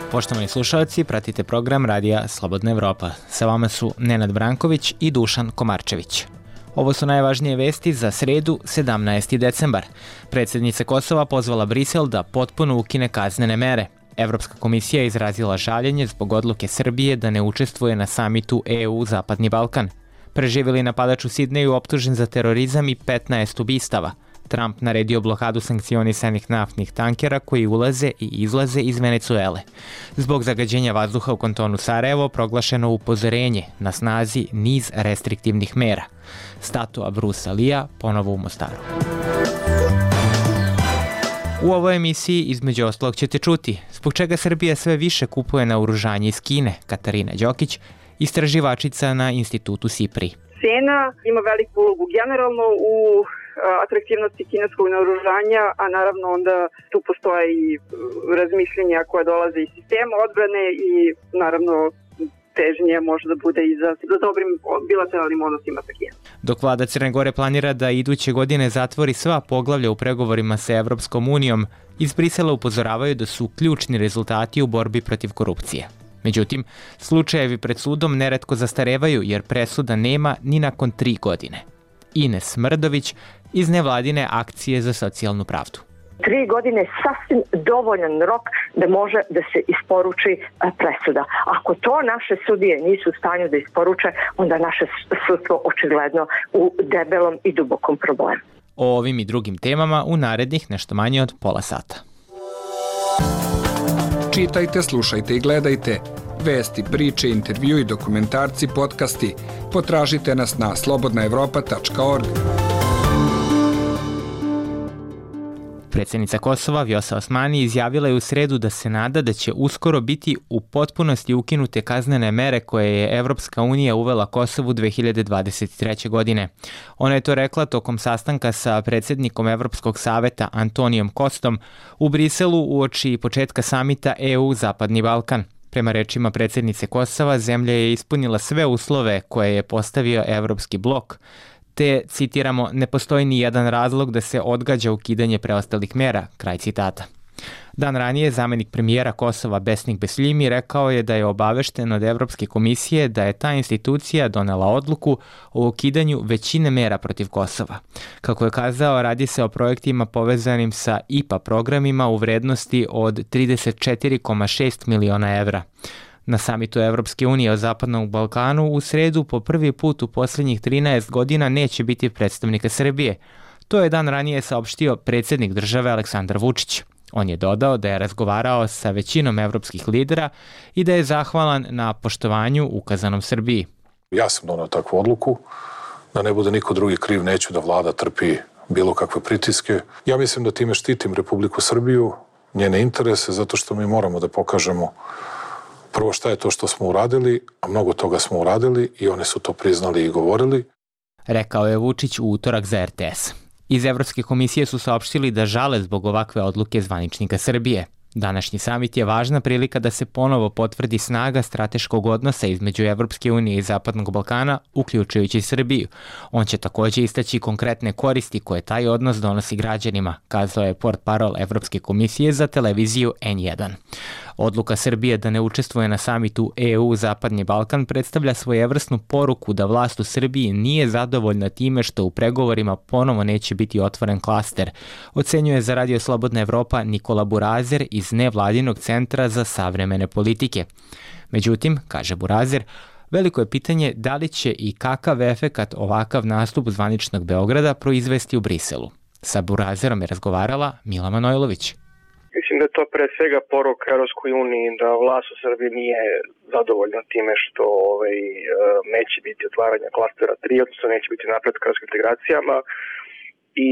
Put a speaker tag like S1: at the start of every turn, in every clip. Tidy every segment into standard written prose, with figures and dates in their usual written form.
S1: Poštovani slušalci, pratite program Radija Slobodna Evropa. Sa vama su Nenad Branković i Dušan Komarčević. Ovo su najvažnije vesti za sredu, 17. decembar. Predsjednica Kosova pozvala Brisel da potpuno ukine kaznene mere. Evropska komisija je izrazila žaljenje zbog odluke Srbije da ne učestvuje na samitu EU Zapadni Balkan. Preživjeli napadač u Sidneju optužen za terorizam i 15 ubistava. Trump naredio blokadu sankcionisanih naftnih tankera koji ulaze i izlaze iz Venecuele. Zbog zagađenja vazduha u kantonu Sarajevo proglašeno upozorenje, na snazi niz restriktivnih mera. Statua Brusa Lija ponovo u Mostaru. U ovoj emisiji između ostalog ćete čuti zbog čega Srbija sve više kupuje naoružanje iz Kine. Katarina Đokić, istraživačica na institutu SIPRI.
S2: Cena ima veliku ulogu generalno u atraktivnosti kineskog naoružanja, a naravno onda tu postoje i razmišljenja koja dolaze iz sistema odbrane i naravno težnje može da bude i za dobrim bilateralnim odnosima sa Kinom.
S1: Dok vlada Crne Gore planira da iduće godine zatvori sva poglavlja u pregovorima sa Evropskom unijom, iz Brisela upozoravaju da su ključni rezultati u borbi protiv korupcije. Međutim, slučajevi pred sudom neretko zastarevaju jer presuda nema ni nakon 3 godine. Ines Mrdović iz nevladine akcije za socijalnu pravdu.
S3: 3 godine je sasvim dovoljan rok da može da se isporuči presuda. Ako to naše sudije nisu u stanju da isporuče, onda naše sudstvo očigledno u debelom i dubokom problemu.
S1: O ovim i drugim temama u narednih nešto manje od pola sata.
S4: Čitajte, slušajte i gledajte. Vesti, priče, intervju i dokumentarci, podcasti. Potražite nas na slobodnaevropa.org.
S1: Predsjednica Kosova Vjosa Osmani izjavila je u sredu da se nada da će uskoro biti u potpunosti ukinute kaznene mere koje je Evropska unija uvela Kosovu 2023. godine. Ona je to rekla tokom sastanka sa predsjednikom Evropskog saveta Antonijom Kostom u Briselu uoči početka samita EU Zapadni Balkan. Prema rečima predsjednice Kosova, zemlja je ispunila sve uslove koje je postavio Evropski blok, te, citiramo, ne postoji ni jedan razlog da se odgađa ukidanje preostalih mera, kraj citata. Dan ranije, zamjenik premijera Kosova Besnik Besljimi rekao je da je obavešten od Evropske komisije da je ta institucija donela odluku o ukidanju većine mera protiv Kosova. Kako je kazao, radi se o projektima povezanim sa IPA programima u vrednosti od 34,6 miliona evra. Na samitu Evropske unije o Zapadnom Balkanu u sredu po prvi put u posljednjih 13 godina neće biti predstavnika Srbije. To je dan ranije saopštio predsjednik države Aleksandar Vučić. On je dodao da je razgovarao sa većinom evropskih lidera i da je zahvalan na poštovanju ukazanom Srbiji.
S5: Ja sam donao takvu odluku, da ne bude niko drugi kriv, neću da vlada trpi bilo kakve pritiske. Ja mislim da time štitim Republiku Srbiju, njene interese, zato što mi moramo da pokažemo prvo šta je to što smo uradili, a mnogo toga smo uradili i oni su to priznali i govorili.
S1: Rekao je Vučić u utorak za RTS. Iz Evropske komisije su saopštili da žale zbog ovakve odluke zvaničnika Srbije. Današnji samit je važna prilika da se ponovo potvrdi snaga strateškog odnosa između Evropske unije i Zapadnog Balkana, uključujući Srbiju. On će također istaći konkretne koristi koje taj odnos donosi građanima, kazao je portparol Evropske komisije za televiziju N1. Odluka Srbije da ne učestvuje na samitu EU Zapadni Balkan predstavlja svojevrsnu poruku da vlast u Srbiji nije zadovoljna time što u pregovorima ponovo neće biti otvoren klaster, ocenjuje za Radio Slobodna Evropa Nikola Burazer iz Nevladinog centra za savremene politike. Međutim, kaže Burazer, veliko je pitanje da li će i kakav efekat ovakav nastup zvaničnog Beograda proizvesti u Briselu. Sa Burazerom je razgovarala Mila Manojlović.
S6: Mislim da je to pre svega poruka Europskoj uniji da vlast u Srbiji nije zadovoljna time što neće biti otvaranja klastera 3, odnosno neće biti napretka s integracijama i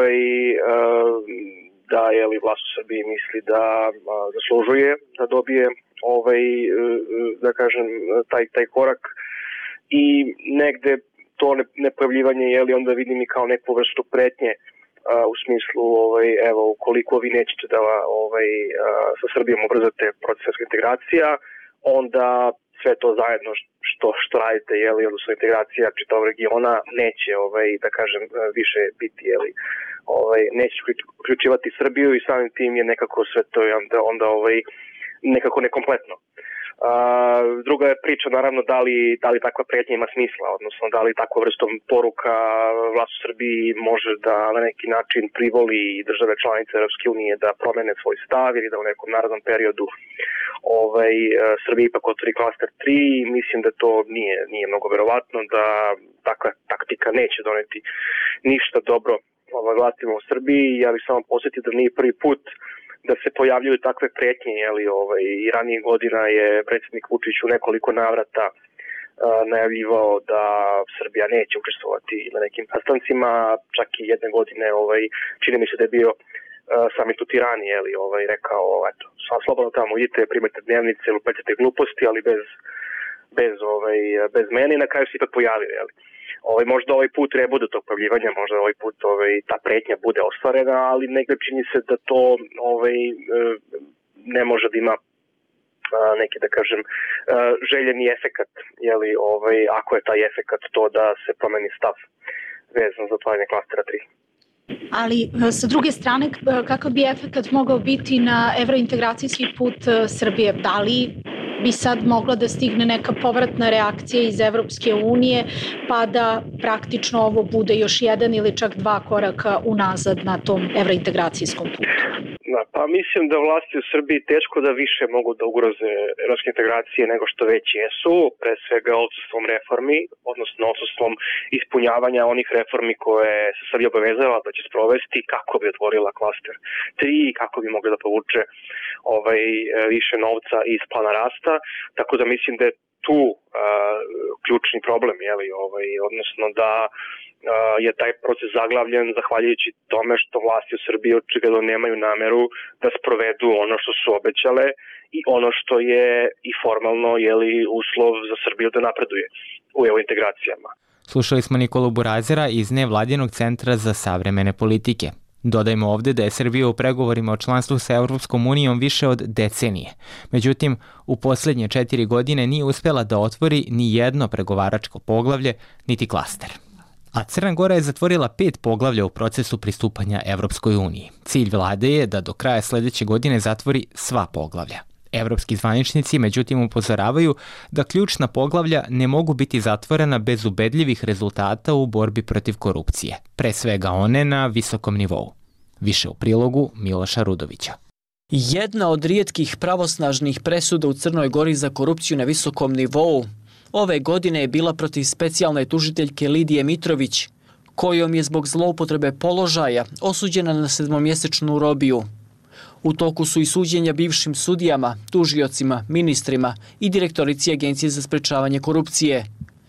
S6: da vlast u Srbiji misli da zaslužuje da dobije da kažem taj korak i negde to nepojavljivanje onda vidim i kao neku vrstu pretnje u smislu, ukoliko vi nećete da sa Srbijom ubrzate proces integracija, onda sve to zajedno što radite, odnosno integracija čitavog regiona neće, da kažem, više biti, neće uključivati Srbiju i samim tim je nekako sve to onda nekako nekompletno. Druga je priča naravno da li takva pretnja ima smisla, odnosno da li takva vrstom poruka vlast u Srbiji može da na neki način privoli države članice Europske unije da promene svoj stav ili da u nekom narednom periodu Srbiji ipak otvori klaster 3. Mislim da to nije mnogo verovatno, da takva taktika neće doneti ništa dobro vlastima u Srbiji. Ja bih samo posjetio da nije prvi put da se pojavljuju takve pretnje, i ranije godina je predsjednik Vučić u nekoliko navrata najavljivao da Srbija neće učestvovati na nekim sastancima, čak i jedne godine, čini mi se da je bio samit u Tirani, rekao, eto, slobodno tamo idite, primajte dnevnice, lupetite gluposti, ali bez mene, i na kraju se ipak pojavio, možda ovaj put ne bude tog pojavljivanja, možda ovaj put ta pretnja bude ostvarena, ali negde čini se da to ne može da ima neki, da kažem, željeni efekat, ako je taj efekat to da se promeni stav vezan za otvaranje klastera 3.
S7: Ali sa druge strane, kakav bi efekat mogao biti na evrointegracijski put Srbije? Da li bi sad mogla da stigne neka povratna reakcija iz Evropske unije, pa da praktično ovo bude još jedan ili čak dva koraka unazad na tom evrointegracijskom putu?
S6: Pa mislim da vlasti u Srbiji teško da više mogu da ugroze evropske integracije nego što već jesu, pre svega odsustvom reformi, odnosno odsustvom ispunjavanja onih reformi koje se Srbija obavezala da će sprovesti kako bi otvorila klaster 3, kako bi mogla da povuče više novca iz plana rasta, tako da mislim da je tu ključni problem, odnosno da je taj proces zaglavljen zahvaljujući tome što vlasti u Srbiji očigledno nemaju nameru da sprovedu ono što su obećale i ono što je i formalno uslov za Srbiju da napreduje u integracijama.
S1: Slušali smo Nikolu Burazera iz Nevladinog centra za savremene politike. Dodajmo ovde da je Srbija u pregovorima o članstvu sa Evropskom unijom više od decenije. Međutim, u poslednje 4 godine nije uspela da otvori ni jedno pregovaračko poglavlje, niti klaster. A Crna Gora je zatvorila 5 poglavlja u procesu pristupanja Evropskoj uniji. Cilj vlade je da do kraja sledeće godine zatvori sva poglavlja. Evropski zvaničnici međutim upozoravaju da ključna poglavlja ne mogu biti zatvorena bez ubedljivih rezultata u borbi protiv korupcije, pre svega one na visokom nivou. Više u prilogu Miloša Rudovića.
S8: Jedna od rijetkih pravosnažnih presuda u Crnoj Gori za korupciju na visokom nivou ove godine je bila protiv specijalne tužiteljke Lidije Mitrović, kojom je zbog zloupotrebe položaja osuđena na 7-mjesečnu robiju. U toku su i suđenja bivšim sudijama, tužiocima, ministrima i direktorici Agencije za sprečavanje korupcije.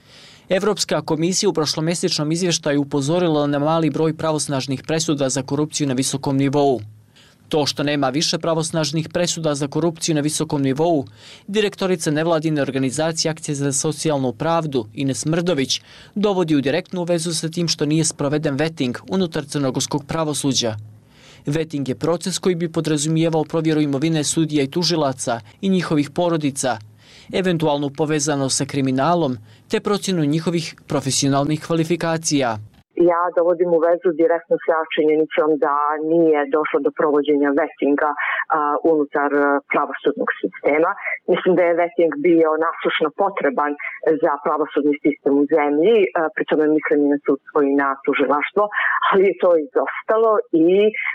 S8: Evropska komisija u prošlomjesečnom izvještaju upozorila na mali broj pravosnažnih presuda za korupciju na visokom nivou. To što nema više pravosnažnih presuda za korupciju na visokom nivou, direktorica nevladine organizacije Akcije za socijalnu pravdu Ines Mrdović dovodi u direktnu vezu sa tim što nije sproveden veting unutar crnogorskog pravosuđa. Veting je proces koji bi podrazumijevao provjeru imovine sudija i tužilaca i njihovih porodica, eventualnu povezano sa kriminalom, te procjenu njihovih profesionalnih kvalifikacija.
S3: Ja dovodim u vezu direktno sa činjenicom da nije došlo do provođenja vetinga unutar pravosudnog sistema. Mislim da je veting bio nasušno potreban za pravosudni sistem u zemlji, pri tome mislim i na sudstvo i na tužilaštvo, ali je to izostalo i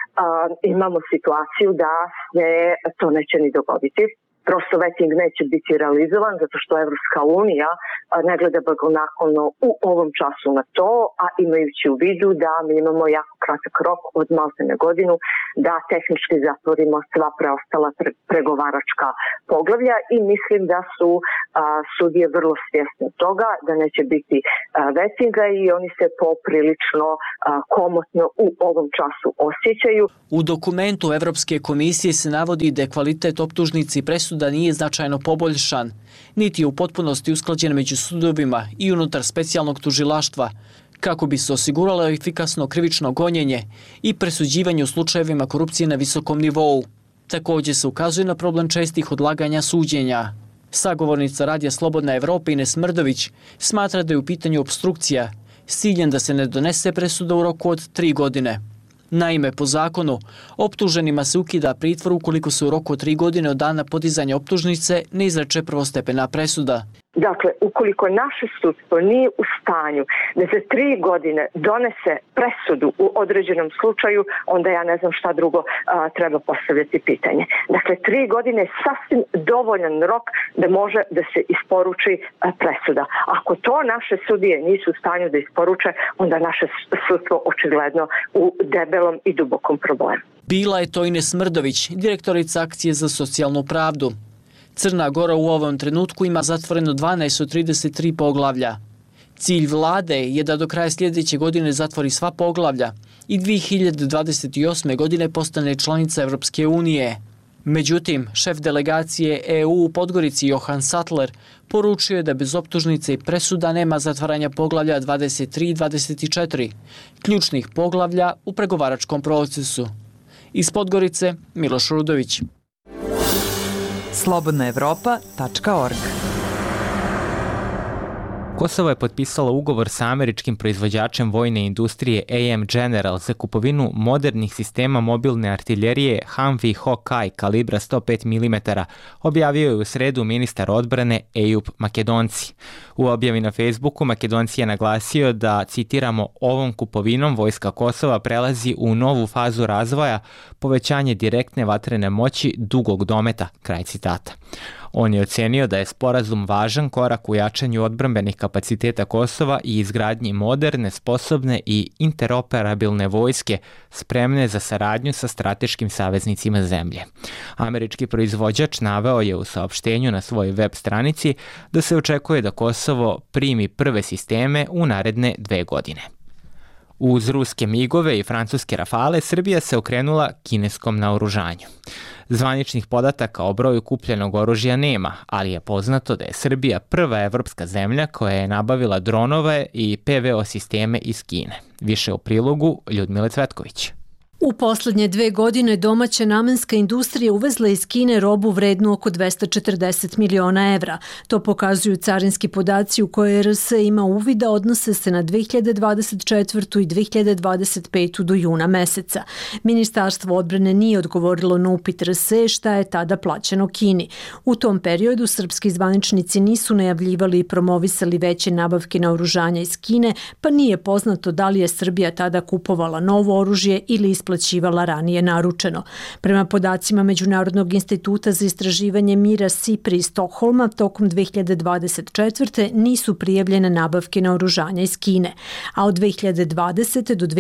S3: imamo situaciju da se to neće ni dogoditi. Prosto veting neće biti realizovan zato što Evropska unija ne gleda blagonaklono u ovom času na to, a imajući u vidu da mi imamo jako kratak rok od maltene godinu da tehnički zatvorimo sva preostala pregovaračka poglavlja i mislim da su sudije vrlo svjesni toga da neće biti vetinga i oni se poprilično komotno u ovom času osjećaju.
S8: U dokumentu Evropske komisije se navodi da je kvalitet optužnici i presuda nije značajno poboljšan, niti je u potpunosti usklađen među sudovima i unutar specijalnog tužilaštva, kako bi se osiguralo efikasno krivično gonjenje i presuđivanje u slučajevima korupcije na visokom nivou. Također se ukazuje na problem čestih odlaganja suđenja. Sagovornica Radija Slobodna Evropa Ines Mrdović smatra da je u pitanju opstrukcija s ciljem da se ne donese presuda u roku od 3 godine. Naime, po zakonu, optuženima se ukida pritvor ukoliko se u roku od 3 godine od dana podizanja optužnice ne izreče prvostepena presuda.
S3: Dakle, ukoliko naše sudstvo nije u stanju da za 3 godine donese presudu u određenom slučaju, onda ja ne znam šta drugo treba postavljati pitanje. Dakle, 3 godine je sasvim dovoljan rok da može da se isporuči presuda. Ako to naše sudije nisu u stanju da isporuče, onda naše sudstvo očigledno u debelom i dubokom problemu.
S8: Bila je to Ines Smrdović, direktorica Akcije za socijalnu pravdu. Crna Gora u ovom trenutku ima zatvoreno 12 od 33 poglavlja. Cilj vlade je da do kraja sljedeće godine zatvori sva poglavlja i 2028. godine postane članica Evropske unije. Međutim, šef delegacije EU u Podgorici Johan Sattler poručio je da bez optužnice i presuda nema zatvaranja poglavlja 23 i 24, ključnih poglavlja u pregovaračkom procesu. Iz Podgorice, Miloš Rudović.
S9: slobodnaevropa.org.
S1: Kosovo je potpisalo ugovor sa američkim proizvođačem vojne industrije AM General za kupovinu modernih sistema mobilne artiljerije Humvee Hawkeye kalibra 105 mm, objavio je u sredu ministar odbrane Ejup Makedonci. U objavi na Facebooku Makedonci je naglasio da, citiramo, ovom kupovinom vojska Kosova prelazi u novu fazu razvoja, povećanje direktne vatrene moći dugog dometa, kraj citata. On je ocenio da je sporazum važan korak u jačanju odbrambenih kapaciteta Kosova i izgradnji moderne, sposobne i interoperabilne vojske spremne za saradnju sa strateškim saveznicima zemlje. Američki proizvođač naveo je u saopštenju na svojoj web stranici da se očekuje da Kosovo primi prve sisteme u naredne 2 godine. Uz ruske migove i francuske rafale, Srbija se okrenula kineskom naoružanju. Zvaničnih podataka o broju kupljenog oružja nema, ali je poznato da je Srbija prva evropska zemlja koja je nabavila dronove i PVO sisteme iz Kine. Više u prilogu Ljudmile Cvetković.
S10: U poslednje 2 godine domaća namenska industrija uvezla iz Kine robu vrednu oko 240 miliona evra. To pokazuju carinski podaci u koje RS ima uvida, odnose se na 2024. i 2025. do juna meseca. Ministarstvo odbrane nije odgovorilo na upit RS šta je tada plaćeno Kini. U tom periodu srpski zvaničnici nisu najavljivali i promovisali veće nabavke naoružanja iz Kine, pa nije poznato da li je Srbija tada kupovala novo oružje ili isplaćivala ranije naručeno. Prema podacima Međunarodnog instituta za istraživanje mira SIPRI iz Stokholma, tokom 2024. nisu prijavljene nabavke naoružanja iz Kine, a od 2020. do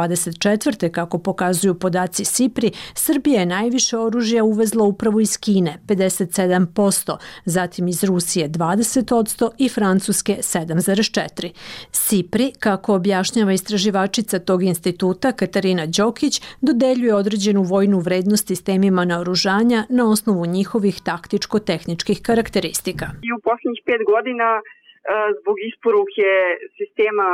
S10: 2024. kako pokazuju podaci SIPRI, Srbija je najviše oružja uvezla upravo iz Kine, 57%, zatim iz Rusije 20% i Francuske 7,4%. SIPRI, kako objašnjava istraživačica tog instituta Katarina Đokić, dodeljuje određenu vojnu vrednost sistemima naoružanja na osnovu njihovih taktičko-tehničkih karakteristika.
S2: I u posljednjih 5 godina zbog isporuke sistema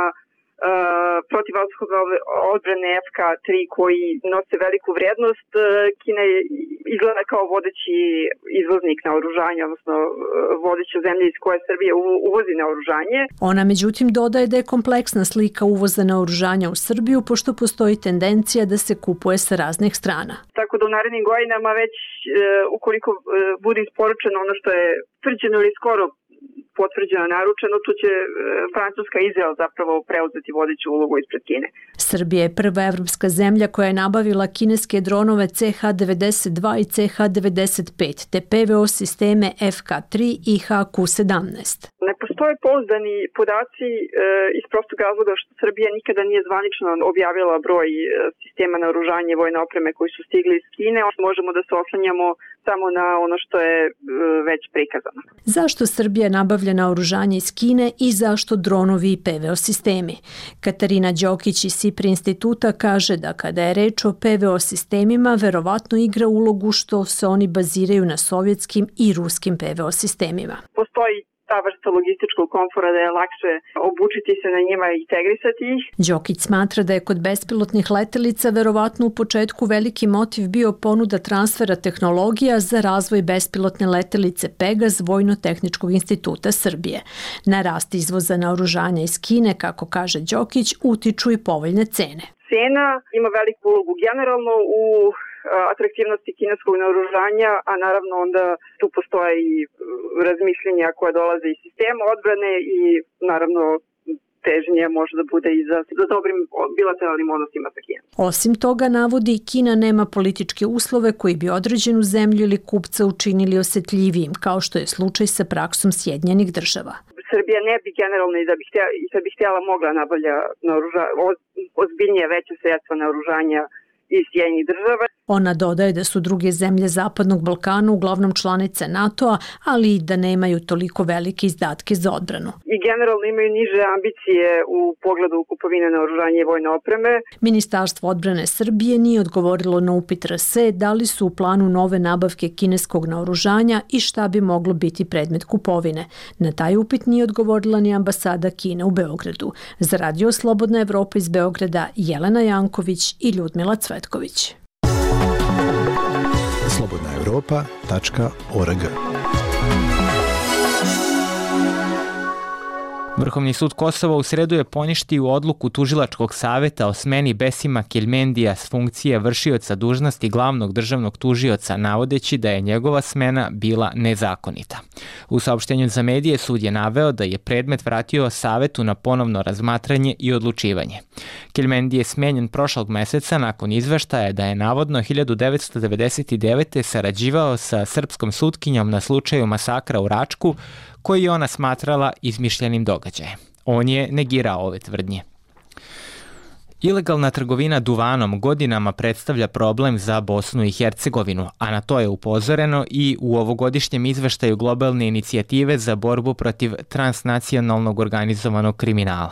S2: protivvazdušne odbrane FK3 koji nose veliku vrednost, Kina je izgleda kao vodeći izvoznik naoružanja, odnosno vodeća zemlja iz koje Srbija uvozi naoružanje.
S10: Ona međutim dodaje da je kompleksna slika uvoza naoružanja u Srbiju, pošto postoji tendencija da se kupuje sa raznih strana.
S2: Tako da u narednim godinama već ukoliko bude isporučeno ono što je tvrđeno ili skoro potvrđeno naručeno, tu će Francuska i Izrael zapravo preuzeti vodeću ulogu ispred Kine.
S10: Srbija je prva evropska zemlja koja je nabavila kineske dronove CH-92 i CH-95 te PVO sisteme FK3 i HQ-17.
S2: Ne postoje pouzdani podaci iz prostog razloga što Srbija nikada nije zvanično objavila broj sistema naoružanja i vojne opreme koji su stigli iz Kine. Možemo da se oslanjamo samo na ono što je već prikazano.
S10: Zašto Srbija nabavlja naoružanje iz Kine i zašto dronovi i PVO sistemi? Katarina Đokić iz SIPRI instituta kaže da kada je reč o PVO sistemima, verovatno igra ulogu što se oni baziraju na sovjetskim i ruskim PVO sistemima.
S2: Postoji ta vrsta logističkog komfora da je lakše obučiti se na njima i integrisati ih.
S10: Đokić smatra da je kod bespilotnih letelica verovatno u početku veliki motiv bio ponuda transfera tehnologija za razvoj bespilotne letelice Pegas Vojno-tehničkog instituta Srbije. Na rast izvoza naoružanja iz Kine, kako kaže Đokić, utiču i povoljne cene.
S2: cena ima veliku ulogu generalno u atraktivnosti kineskog naoružanja, a naravno onda tu postoje i razmišljenja koja dolaze iz sistema odbrane i naravno teženje može da bude i za dobrim bilateralnim odnosima sa Kinom.
S10: Osim toga, navodi, Kina nema političke uslove koji bi određenu zemlju ili kupca učinili osetljivijim, kao što je slučaj sa praksom Sjedinjenih Država.
S2: Srbija ne bi generalno i da bi htjela mogla nabavlja ozbiljnije veće sredstva naoružanja iz Sjedinjenih Država.
S10: Ona dodaje da su druge zemlje Zapadnog Balkana uglavnom članice NATO-a, ali i da nemaju toliko velike izdatke za odbranu.
S2: I generalno imaju niže ambicije u pogledu kupovine naoružanja i vojne opreme.
S10: Ministarstvo odbrane Srbije nije odgovorilo na upit RSE da li su u planu nove nabavke kineskog naoružanja i šta bi moglo biti predmet kupovine. Na taj upit nije odgovorila ni ambasada Kine u Beogradu. Za Radio Slobodna Evropa iz Beograda, Jelena Janković i Ljudmila Cvetković.
S11: slobodnaevropa.org.
S1: Vrhovni sud Kosova u sredu je poništio odluku Tužilačkog saveta o smeni Besima Keljmendija s funkcije vršioca dužnosti glavnog državnog tužioca, navodeći da je njegova smena bila nezakonita. U saopštenju za medije sud je naveo da je predmet vratio savetu na ponovno razmatranje i odlučivanje. Keljmendi je smenjen prošlog meseca nakon izveštaja da je navodno 1999. sarađivao sa srpskom sutkinjom na slučaju masakra u Račku, koji je ona smatrala izmišljenim događajem. On je negirao ove tvrdnje. Ilegalna trgovina duvanom godinama predstavlja problem za Bosnu i Hercegovinu, a na to je upozoreno i u ovogodišnjem izveštaju globalne inicijative za borbu protiv transnacionalnog organizovanog kriminala.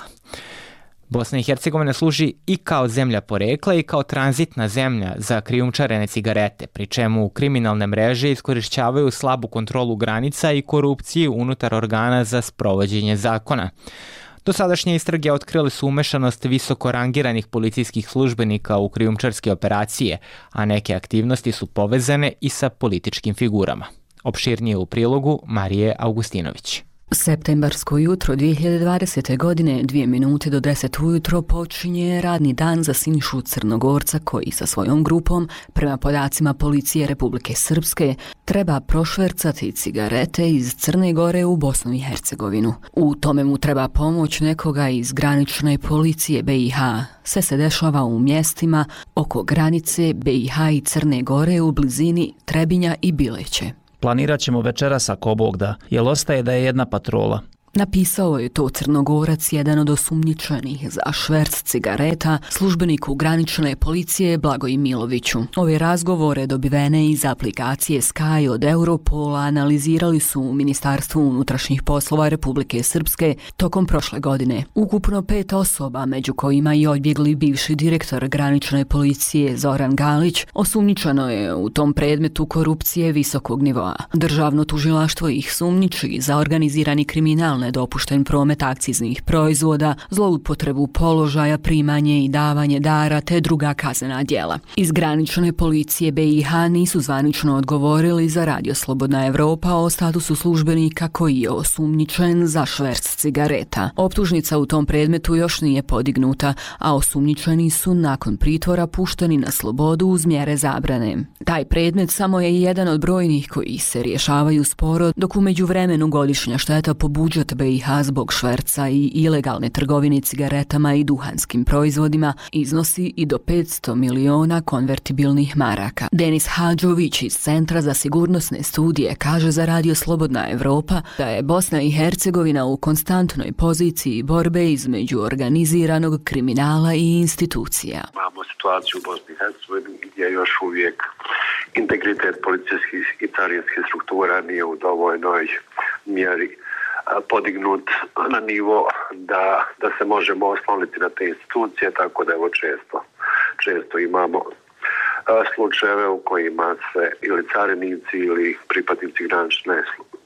S1: Bosna i Hercegovina služi i kao zemlja porekla i kao tranzitna zemlja za krijumčarene cigarete, pri čemu kriminalne mreže iskorišćavaju slabu kontrolu granica i korupciju unutar organa za sprovođenje zakona. Dosadašnje istrage otkrile su umešanost visoko rangiranih policijskih službenika u krijumčarske operacije, a neke aktivnosti su povezane i sa političkim figurama. Opširnije u prilogu Marije Augustinović.
S12: Septembarsko jutro 2020. godine, 2 minute do 10 ujutro, počinje radni dan za Sinišu Crnogorca koji sa svojom grupom, prema podacima policije Republike Srpske, treba prošvercati cigarete iz Crne Gore u Bosnu i Hercegovinu. U tome mu treba pomoć nekoga iz granične policije BiH. Sve se dešava u mjestima oko granice BiH i Crne Gore u blizini Trebinja i Bileće.
S13: Planirat ćemo večeras ako Bog da, jer ostaje da je jedna patrola.
S12: Napisao je to Crnogorac, jedan od osumnjičenih za šverc cigareta, službeniku granične policije Blagoj Miloviću. Ove razgovore dobivene iz aplikacije Sky od Europola analizirali su u Ministarstvu unutrašnjih poslova Republike Srpske tokom prošle godine. Ukupno 5 osoba, među kojima i odbjegli bivši direktor granične policije Zoran Galić, osumnjičeno je u tom predmetu korupcije visokog nivoa. Državno tužilaštvo ih sumnjiči za organizirani kriminal, nedopušten promet akciznih proizvoda, zloupotrebu položaja, primanje i davanje dara te druga kaznena djela. Iz granične policije BiH nisu zvanično odgovorili za Radio Slobodna Evropa o statusu službenika koji je osumnjičen za šverc cigareta. Optužnica u tom predmetu još nije podignuta, a osumnjičeni su nakon pritvora pušteni na slobodu uz mjere zabrane. Taj predmet samo je jedan od brojnih koji se rješavaju sporo, dok u međuvremenu godišnja šteta po budžet BiH zbog šverca i ilegalne trgovine cigaretama i duhanskim proizvodima iznosi i do 500 miliona konvertibilnih maraka. Denis Hadžović iz Centra za sigurnosne studije kaže za Radio Slobodna Evropa da je Bosna i Hercegovina u konstantnoj poziciji borbe između organiziranog kriminala i institucija.
S14: Imamo situaciju u Bosni i Hercegovini gdje još uvijek integritet policijskih i carinskih struktura nije u dovoljnoj mjeri podignut na nivo da se možemo osloniti na te institucije, tako da evo često imamo slučajeve u kojima se ili carinici ili pripadnici granične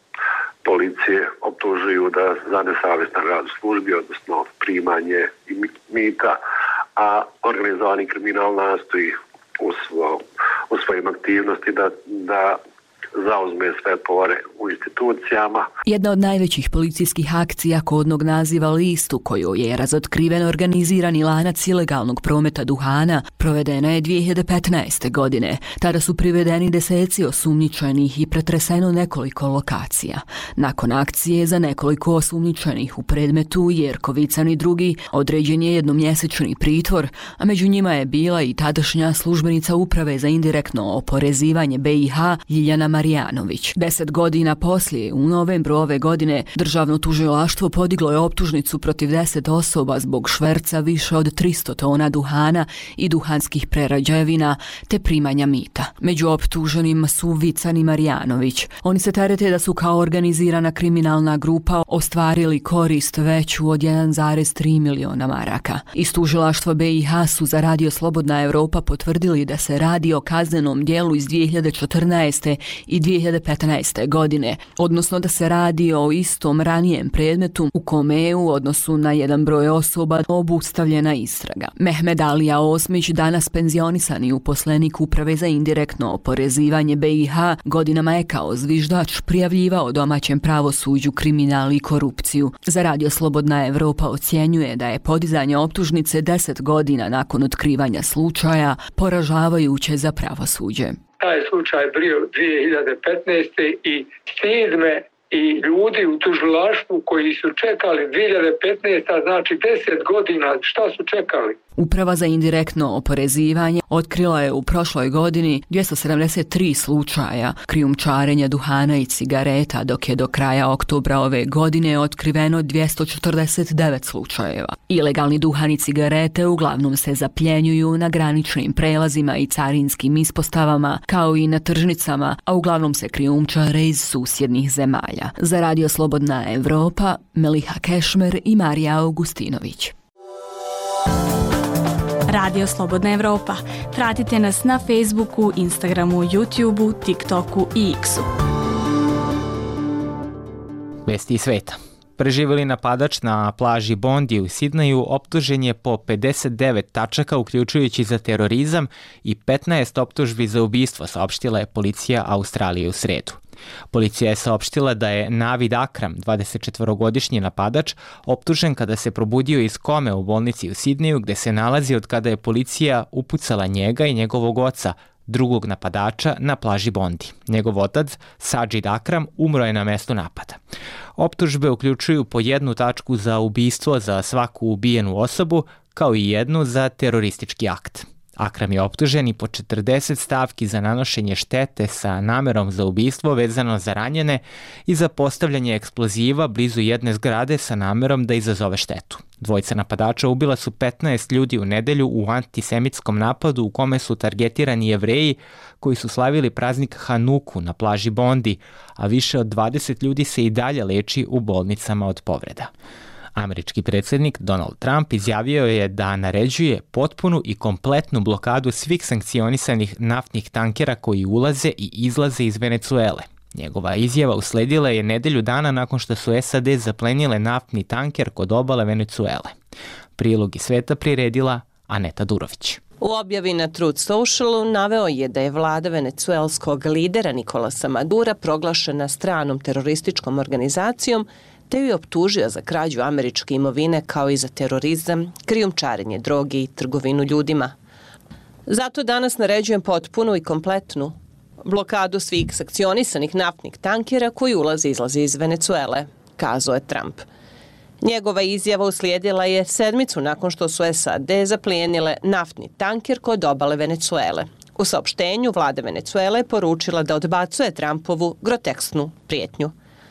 S14: policije optužuju da za nesavjestan rad u službi, odnosno primanje mita, a organizovani kriminal nastoji u svojim aktivnosti da zauzme sve povare u institucijama.
S12: Jedna od najvećih policijskih akcija kodnog naziva List, u kojoj je razotkriven organizirani lanac ilegalnog prometa duhana, provedena je 2015. godine. Tada su privedeni deseci osumnjičenih i pretreseno nekoliko lokacija. Nakon akcije za nekoliko osumnjičenih u predmetu Jerkovican i drugi određen je jednomjesečni pritvor, a među njima je bila i tadašnja službenica Uprave za indirektno oporezivanje BiH Ljiljana Marjanović. 10 godina poslije, u novembru ove godine, državno tužilaštvo podiglo je optužnicu protiv 10 osoba zbog šverca više od 300 tona duhana i duhanskih prerađevina te primanja mita. Među optuženima su Vican i Marjanović. Oni se terete da su kao organizirana kriminalna grupa ostvarili korist veću od 1,3 miliona maraka. Iz tužilaštva BiH su za Radio Slobodna Evropa potvrdili da se radi o kaznenom djelu iz 2014. i 2015. godine, odnosno da se radi o istom ranijem predmetu u kome je u odnosu na jedan broj osoba obustavljena istraga. Mehmed Alija Osmić, danas penzionisani uposlenik Uprave za indirektno oporezivanje BiH, godinama je kao zviždač prijavljivao domaćem pravosuđu kriminal i korupciju. Za Radio Slobodna Evropa ocjenjuje da je podizanje optužnice 10 godina nakon otkrivanja slučaja poražavajuće za pravosuđe.
S11: Taj slučaj bio 2015. i stid me i ljudi u tužilaštvu koji su čekali 2015. znači 10 godina, šta su čekali?
S12: Uprava za indirektno oporezivanje otkrila je u prošloj godini 273 slučaja krijumčarenja duhana i cigareta, dok je do kraja oktobra ove godine otkriveno 249 slučajeva. Ilegalni duhan i cigarete uglavnom se zapljenjuju na graničnim prelazima i carinskim ispostavama, kao i na tržnicama, a uglavnom se krijumčare iz susjednih zemalja. Za Radio Slobodna Evropa, Meliha Kešmer i Marija Augustinović.
S15: Radio Slobodna Evropa. Pratite nas na Facebooku, Instagramu, YouTubeu, TikToku i X-u.
S1: Vesti iz sveta. Preživjeli napadač na plaži Bondi u Sidneju optužen je po 59 tačaka, uključujući za terorizam, i 15 optužbi za ubistvo, saopštila je policija Australije u sredu. Policija je saopštila da je Navid Akram, 24-godišnji napadač, optužen kada se probudio iz kome u bolnici u Sidneju, gde se nalazi od kada je policija upucala njega i njegovog oca, drugog napadača, na plaži Bondi. Njegov otac, Sajid Akram, umro je na mestu napada. Optužbe uključuju po 1 tačku za ubistvo za svaku ubijenu osobu, kao i 1 za teroristički akt. Akram je optužen i po 40 stavki za nanošenje štete sa namerom za ubistvo vezano za ranjene i za postavljanje eksploziva blizu jedne zgrade sa namerom da izazove štetu. Dvojica napadača ubila su 15 ljudi u nedelju u antisemitskom napadu u kome su targetirani Jevreji koji su slavili praznik Hanuku na plaži Bondi, a više od 20 ljudi se i dalje leči u bolnicama od povreda. Američki predsjednik Donald Trump izjavio je da naređuje potpunu i kompletnu blokadu svih sankcionisanih naftnih tankera koji ulaze i izlaze iz Venecuele. Njegova izjava usledila je nedelju dana nakon što su SAD zaplenile naftni tanker kod obale Venecuele. Prilog iz sveta priredila Aneta Durović.
S16: U objavi na Truth Socialu naveo je da je vlada venecuelskog lidera Nikolasa Madura proglašena stranom terorističkom organizacijom, te ju je optužio za krađu američke imovine kao i za terorizam, krijumčarenje droge i trgovinu ljudima. Zato danas naređujem potpunu i kompletnu blokadu svih sankcionisanih naftnih tankera koji ulaze i izlaze iz Venecuele, kazao je Trump. Njegova izjava uslijedila je 7 nakon što su SAD zaplijenile naftni tanker kod obale Venecuele. U saopštenju vlada Venecuele je poručila da odbacuje Trumpovu grotesknu prijetnju.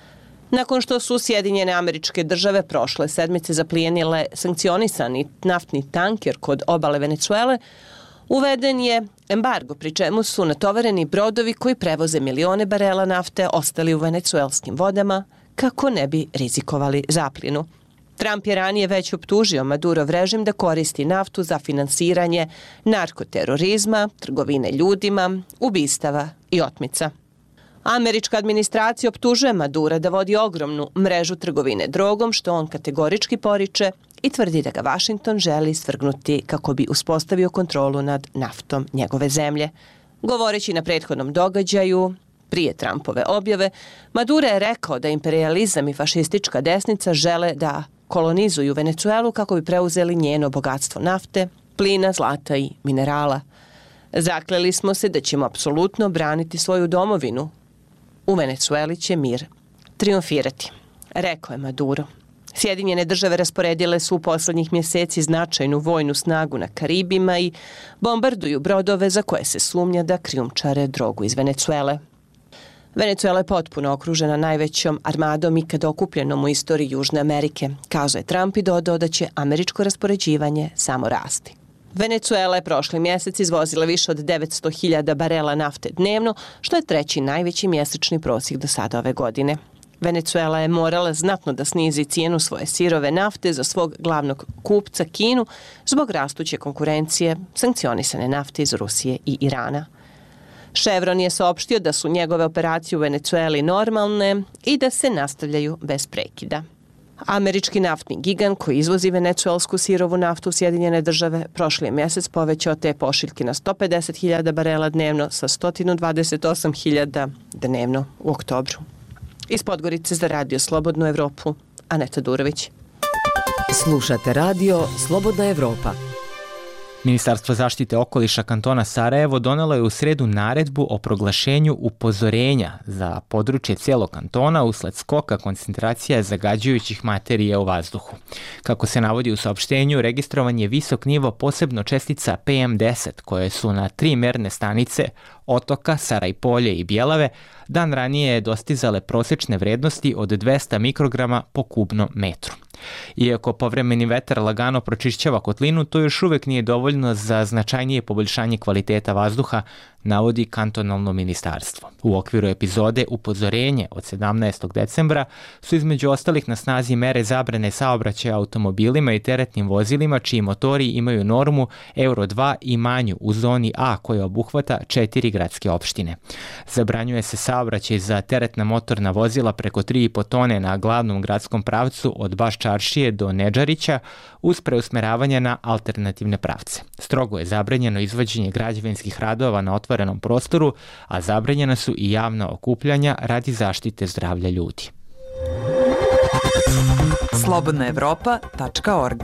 S16: Nakon što su Sjedinjene Američke Države prošle sedmice zaplijenile sankcionisani naftni tanker kod obale Venecuele, uveden je embargo, pri čemu su natovareni brodovi koji prevoze milione barela nafte ostali u venecuelskim vodama kako ne bi rizikovali zapljenu. Trump je ranije već optužio Madurov režim da koristi naftu za finansiranje narkoterorizma, trgovine ljudima, ubistava i otmica. Američka administracija optužuje Madura da vodi ogromnu mrežu trgovine drogom, što on kategorički poriče, i tvrdi da ga Washington želi svrgnuti kako bi uspostavio kontrolu nad naftom njegove zemlje. Govoreći na prethodnom događaju, Prije Trumpove objave, Maduro je rekao da imperializam i fašistička desnica žele da kolonizuju Venecuelu kako bi preuzeli njeno bogatstvo nafte, plina, zlata i minerala. Zakleli smo se da ćemo apsolutno braniti svoju domovinu. U Venecueli će mir triumfirati, rekao je Maduro. Sjedinjene države rasporedile su u poslednjih mjeseci značajnu vojnu snagu na Karibima i bombarduju brodove za koje se sumnja da krijumčare drogu iz Venecuele. Venecuela je potpuno okružena najvećom armadom ikad okupljenom u istoriji Južne Amerike, kazao je Trump i dodao da će američko raspoređivanje samo rasti. Venecuela je prošli mjesec izvozila više od 900.000 barela nafte dnevno, što je treći najveći mjesečni prosjek do sada ove godine. Venecuela je morala znatno da snizi cijenu svoje sirove nafte za svog glavnog kupca Kinu zbog rastuće konkurencije sankcionisane nafte iz Rusije i Irana. Chevron je saopštio da su njegove operacije u Venecueli normalne i da se nastavljaju bez prekida. Američki naftni gigant koji izvozi venecuelsku sirovu naftu u Sjedinjene države prošli je mjesec povećao te pošiljke na 150.000 barela dnevno sa 128.000 dnevno u oktobru. Iz Podgorice za Radio Slobodnu Evropu, Aneta Durović.
S9: Slušate radio Slobodna Evropa.
S1: Ministarstvo zaštite okoliša kantona Sarajevo donelo je u sredu naredbu o proglašenju upozorenja za područje cijelog kantona usled skoka koncentracija zagađujućih materija u vazduhu. Kako se navodi u saopštenju, registrovan je visok nivo posebno čestica PM10 koje su na 3 merne stanice Otoka, Sarajpolje i Bjelave dan ranije dostizale prosječne vrednosti od 200 mikrograma po kubnom metru. Iako povremeni vetar lagano pročišćava kotlinu, to još uvijek nije dovoljno za značajnije poboljšanje kvaliteta vazduha, navodi kantonalno ministarstvo. U okviru epizode Upozorenje od 17. decembra su između ostalih na snazi mere zabrane saobraćaja automobilima i teretnim vozilima čiji motori imaju normu Euro 2 i manju u zoni A koja obuhvata 4 gradske opštine. Zabranjuje se saobraćaj za teretna motorna vozila preko 3,5 tone na glavnom gradskom pravcu od Baš Čaršije do Nedžarića uz preusmeravanje na alternativne pravce. Strogo je zabranjeno izvođenje građevinskih radova na otvorenom prostoru, a zabranjena su i javna okupljanja radi zaštite zdravlja ljudi.
S9: slobodnaevropa.org.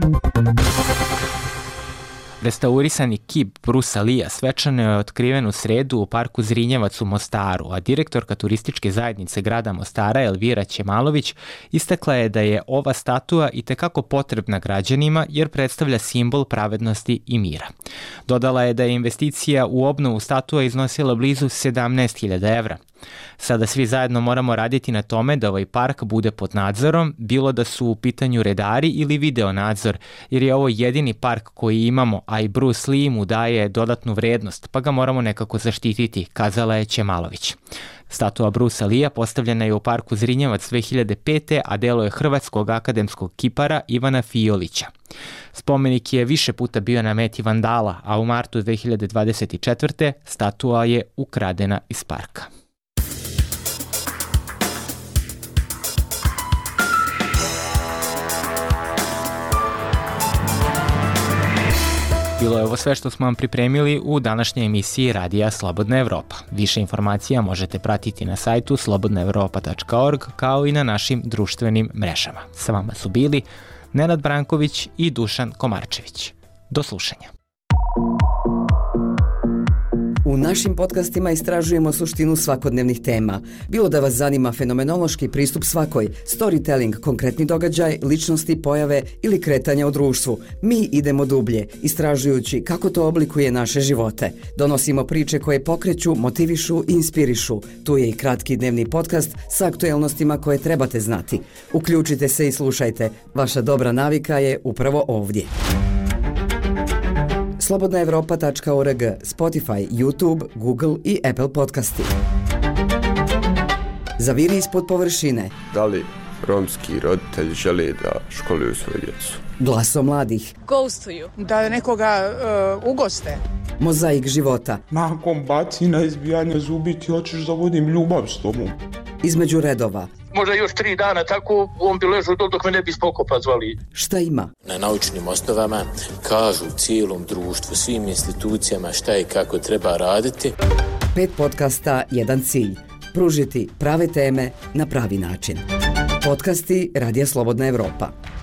S1: Restaurisani kip Brusa Lia svečano je otkriven u sredu u parku Zrinjevac u Mostaru, a direktorka turističke zajednice grada Mostara Elvira Ćemalović istakla je da je ova statua itekako potrebna građanima jer predstavlja simbol pravednosti i mira. Dodala je da je investicija u obnovu statua iznosila blizu 17.000 evra. Sada svi zajedno moramo raditi na tome da ovaj park bude pod nadzorom, bilo da su u pitanju redari ili video nadzor, jer je ovo jedini park koji imamo, a i Bruce Lee mu daje dodatnu vrednost, pa ga moramo nekako zaštititi, kazala je Ćemalović. Statua Brusa Lija postavljena je u parku Zrinjevac 2005. a delo je hrvatskog akademskog kipara Ivana Fiolića. Spomenik je više puta bio na meti vandala, a u martu 2024. statua je ukradena iz parka. Bilo je ovo sve što smo vam pripremili u današnjoj emisiji Radija Slobodna Evropa. Više informacija možete pratiti na sajtu slobodnaevropa.org kao i na našim društvenim mrežama. Sa vama su bili Nenad Branković i Dušan Komarčević. Do slušanja.
S9: U našim podcastima istražujemo suštinu svakodnevnih tema. Bilo da vas zanima fenomenološki pristup svakoj, storytelling, konkretni događaj, ličnosti, pojave ili kretanja u društvu. Mi idemo dublje, istražujući kako to oblikuje naše živote. Donosimo priče koje pokreću, motivišu i inspirišu. Tu je i kratki dnevni podcast sa aktuelnostima koje trebate znati. Uključite se i slušajte. Vaša dobra navika je upravo ovdje. slobodnaevropa.org, Spotify, YouTube, Google i Apple podcasti. Zaviri ispod površine.
S17: Da li romski roditelji žele da školuju svoju djecu?
S9: Glasom mladih.
S18: Ghostuju. Da nekoga ugoste.
S9: Mozaik života.
S19: Nakon bacina, izbijanja zubi ti hoćeš da vodim ljubav s tobom.
S9: Između redova.
S20: Možda još 3 dana tako on bi ležao dok me ne bi spokopa zvali.
S9: Šta ima?
S21: Na naučnim osnovama kažu cijelom društvu, svim institucijama šta i kako treba raditi.
S9: 5 podcasta, jedan cilj. Pružiti prave teme na pravi način. Podcasti Radija Slobodna Evropa.